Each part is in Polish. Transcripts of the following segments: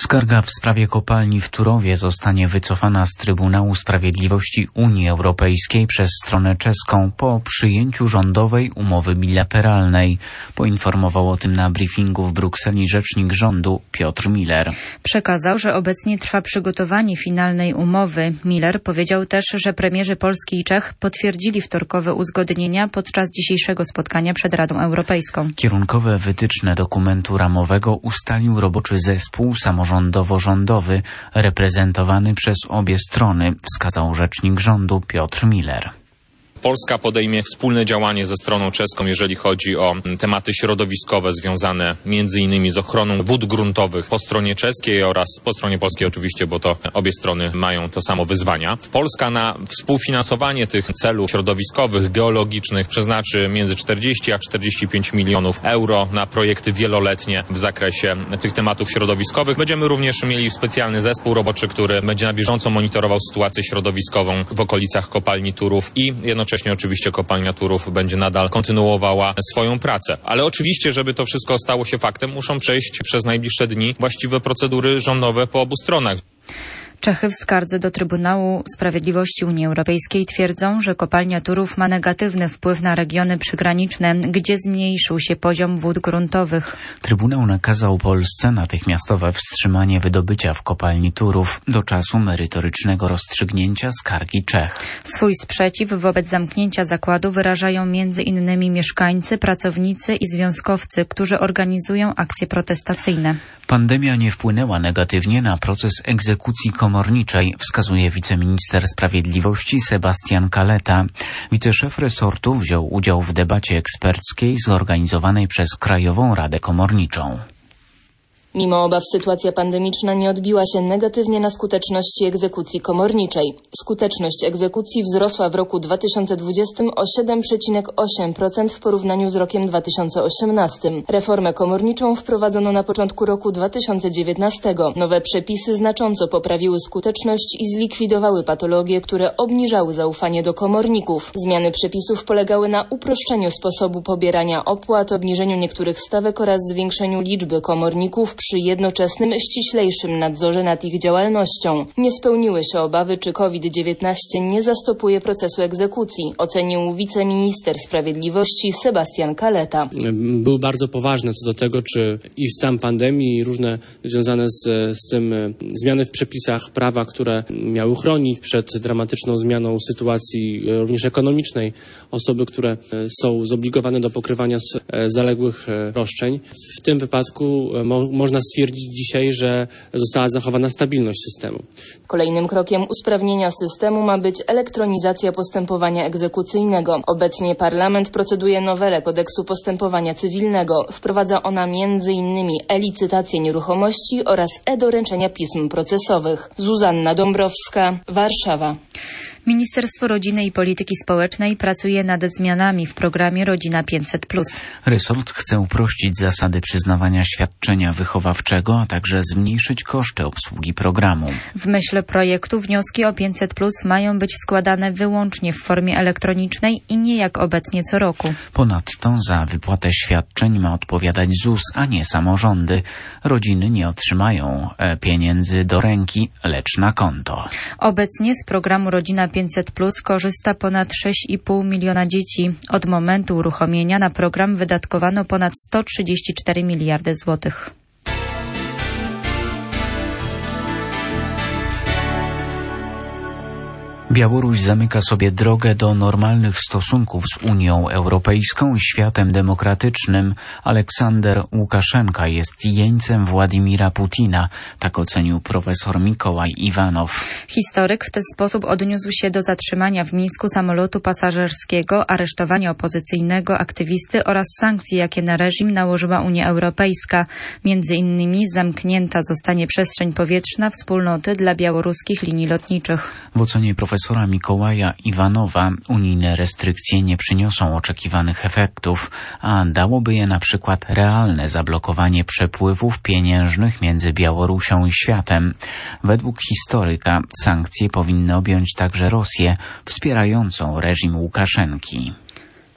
Skarga w sprawie kopalni w Turowie zostanie wycofana z Trybunału Sprawiedliwości Unii Europejskiej przez stronę czeską po przyjęciu rządowej umowy bilateralnej. Poinformował o tym na briefingu w Brukseli rzecznik rządu Piotr Miller. Przekazał, że obecnie trwa przygotowanie finalnej umowy. Miller powiedział też, że premierzy Polski i Czech potwierdzili wtorkowe uzgodnienia podczas dzisiejszego spotkania przed Radą Europejską. Kierunkowe wytyczne dokumentu ramowego ustalił roboczy zespół samorządowo-rządowy reprezentowany przez obie strony, wskazał rzecznik rządu Piotr Miller. Polska podejmie wspólne działanie ze stroną czeską, jeżeli chodzi o tematy środowiskowe związane m.in. z ochroną wód gruntowych po stronie czeskiej oraz po stronie polskiej oczywiście, bo to obie strony mają to samo wyzwania. Polska na współfinansowanie tych celów środowiskowych, geologicznych przeznaczy między 40 a 45 milionów euro na projekty wieloletnie w zakresie tych tematów środowiskowych. Będziemy również mieli specjalny zespół roboczy, który będzie na bieżąco monitorował sytuację środowiskową w okolicach kopalni Turów i jednocześnie oczywiście kopalnia Turów będzie nadal kontynuowała swoją pracę. Ale oczywiście, żeby to wszystko stało się faktem, muszą przejść przez najbliższe dni właściwe procedury rządowe po obu stronach. Czechy w skardze do Trybunału Sprawiedliwości Unii Europejskiej twierdzą, że kopalnia Turów ma negatywny wpływ na regiony przygraniczne, gdzie zmniejszył się poziom wód gruntowych. Trybunał nakazał Polsce natychmiastowe wstrzymanie wydobycia w kopalni Turów do czasu merytorycznego rozstrzygnięcia skargi Czech. Swój sprzeciw wobec zamknięcia zakładu wyrażają m.in. mieszkańcy, pracownicy i związkowcy, którzy organizują akcje protestacyjne. Pandemia nie wpłynęła negatywnie na proces egzekucji komorniczej, wskazuje wiceminister sprawiedliwości Sebastian Kaleta. Wiceszef resortu wziął udział w debacie eksperckiej zorganizowanej przez Krajową Radę Komorniczą. Mimo obaw sytuacja pandemiczna nie odbiła się negatywnie na skuteczności egzekucji komorniczej. Skuteczność egzekucji wzrosła w roku 2020 o 7,8% w porównaniu z rokiem 2018. Reformę komorniczą wprowadzono na początku roku 2019. Nowe przepisy znacząco poprawiły skuteczność i zlikwidowały patologie, które obniżały zaufanie do komorników. Zmiany przepisów polegały na uproszczeniu sposobu pobierania opłat, obniżeniu niektórych stawek oraz zwiększeniu liczby komorników przy jednoczesnym, ściślejszym nadzorze nad ich działalnością. Nie spełniły się obawy, czy COVID-19 nie zastopuje procesu egzekucji, ocenił wiceminister sprawiedliwości Sebastian Kaleta. Były bardzo poważne co do tego, czy i stan pandemii, i różne związane z tym zmiany w przepisach prawa, które miały chronić przed dramatyczną zmianą sytuacji również ekonomicznej osoby, które są zobligowane do pokrywania zaległych roszczeń. W tym wypadku można stwierdzić dzisiaj, że została zachowana stabilność systemu. Kolejnym krokiem usprawnienia systemu ma być elektronizacja postępowania egzekucyjnego. Obecnie parlament proceduje nowelę kodeksu postępowania cywilnego. Wprowadza ona m.in. e-licytację nieruchomości oraz e-doręczenia pism procesowych. Zuzanna Dąbrowska, Warszawa. Ministerstwo Rodziny i Polityki Społecznej pracuje nad zmianami w programie Rodzina 500+. Resort chce uprościć zasady przyznawania świadczenia wychowawczego, a także zmniejszyć koszty obsługi programu. W myśl projektu wnioski o 500+ mają być składane wyłącznie w formie elektronicznej i nie jak obecnie co roku. Ponadto za wypłatę świadczeń ma odpowiadać ZUS, a nie samorządy. Rodziny nie otrzymają pieniędzy do ręki, lecz na konto. Obecnie z programu Rodzina 500+ korzysta ponad 6,5 miliona dzieci. Od momentu uruchomienia na program wydatkowano ponad 134 miliardy złotych. Białoruś zamyka sobie drogę do normalnych stosunków z Unią Europejską i światem demokratycznym. Aleksander Łukaszenka jest jeńcem Władimira Putina, tak ocenił profesor Mikołaj Iwanow. Historyk w ten sposób odniósł się do zatrzymania w Mińsku samolotu pasażerskiego, aresztowania opozycyjnego aktywisty oraz sankcji, jakie na reżim nałożyła Unia Europejska. Między innymi zamknięta zostanie przestrzeń powietrzna wspólnoty dla białoruskich linii lotniczych. W ocenie profesora Mikołaja Iwanowa unijne restrykcje nie przyniosą oczekiwanych efektów, a dałoby je na przykład realne zablokowanie przepływów pieniężnych między Białorusią i światem. Według historyka sankcje powinny objąć także Rosję, wspierającą reżim Łukaszenki.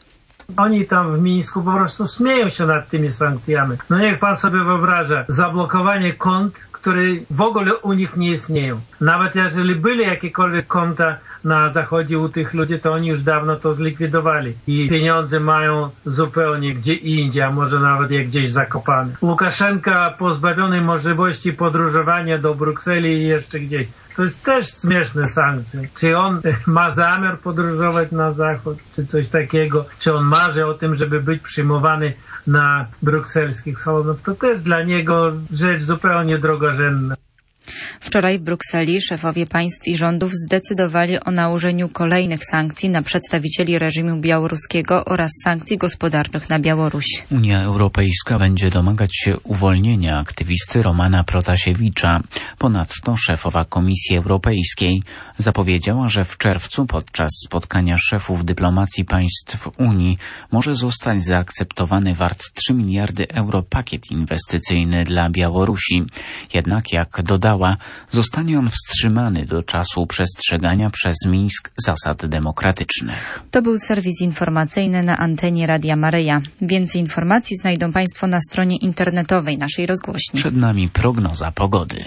Oni tam w Mińsku po prostu śmieją się nad tymi sankcjami. No niech pan sobie wyobraża, zablokowanie kont, które w ogóle u nich nie istnieją. Nawet jeżeli byli jakiekolwiek konta na zachodzie u tych ludzi, to oni już dawno to zlikwidowali. I pieniądze mają zupełnie gdzie indziej, a może nawet jak gdzieś zakopane. Łukaszenka pozbawiony możliwości podróżowania do Brukseli i jeszcze gdzieś. To jest też śmieszne sankcje. Czy on ma zamiar podróżować na zachód, czy coś takiego? Czy on marzy o tym, żeby być przyjmowany na brukselskich salonach? To też dla niego rzecz zupełnie drogorzędna. Wczoraj w Brukseli szefowie państw i rządów zdecydowali o nałożeniu kolejnych sankcji na przedstawicieli reżimu białoruskiego oraz sankcji gospodarczych na Białoruś. Unia Europejska będzie domagać się uwolnienia aktywisty Romana Protasiewicza. Ponadto szefowa Komisji Europejskiej zapowiedziała, że w czerwcu podczas spotkania szefów dyplomacji państw Unii może zostać zaakceptowany wart 3 miliardy euro pakiet inwestycyjny dla Białorusi. Jednak, jak dodała, zostanie on wstrzymany do czasu przestrzegania przez Mińsk zasad demokratycznych. To był serwis informacyjny na antenie Radia Maryja. Więcej informacji znajdą Państwo na stronie internetowej naszej rozgłośni. Przed nami prognoza pogody.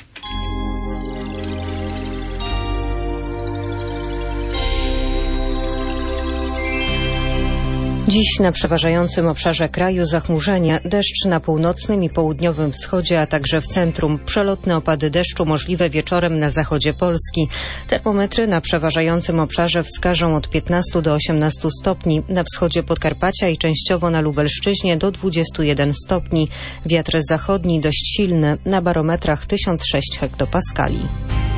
Dziś na przeważającym obszarze kraju zachmurzenie, deszcz na północnym i południowym wschodzie, a także w centrum. Przelotne opady deszczu możliwe wieczorem na zachodzie Polski. Termometry na przeważającym obszarze wskażą od 15 do 18 stopni, na wschodzie Podkarpacia i częściowo na Lubelszczyźnie do 21 stopni. Wiatr zachodni dość silny, na barometrach 1006 hektopaskali.